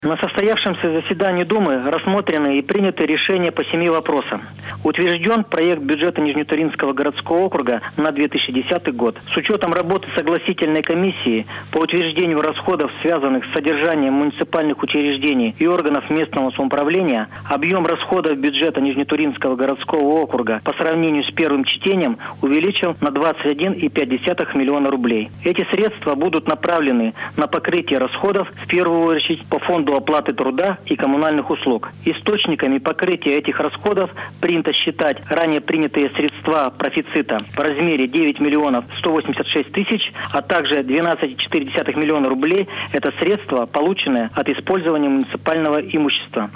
На состоявшемся заседании Думы рассмотрены и приняты решения по 7 вопросам. Утвержден проект бюджета Нижнетуринского городского округа на 2010 год. С учетом работы согласительной комиссии по утверждению расходов, связанных с содержанием муниципальных учреждений и органов местного самоуправления, объем расходов бюджета Нижнетуринского городского округа по сравнению с первым чтением увеличил на 21,5 миллиона рублей. Эти средства будут направлены на покрытие расходов, в первую очередь по фонду оплаты труда и коммунальных услуг. Источниками покрытия этих расходов принято считать ранее принятые средства профицита в размере 9 миллионов 186 тысяч, а также 12,4 миллиона рублей – это средства, полученные от использования муниципального имущества.